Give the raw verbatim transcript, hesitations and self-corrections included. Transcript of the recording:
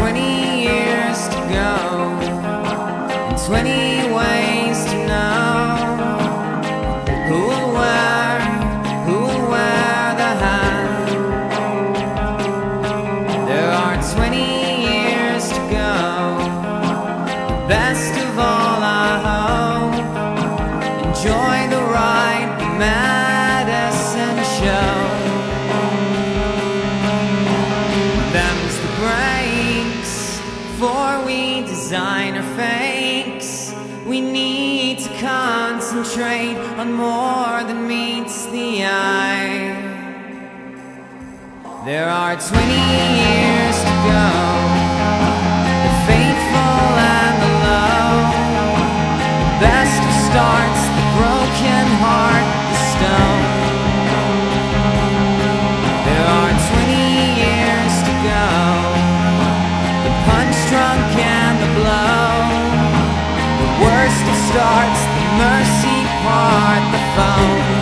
twenty years to go, and twenty ways to know who will wear, who will wear the hat. There are twenty years to go. Best of all, I hope, enjoy the ride, the Madison show. Them's the breaks, for we design our fakes. We need to concentrate on more than meets the eye. There are twenty years to go, the faithful and the low, the best of starts, the broken heart, the stone. There are twenty years to go, the punch drunk and the blow, the worst of starts, the mercy part, the phone.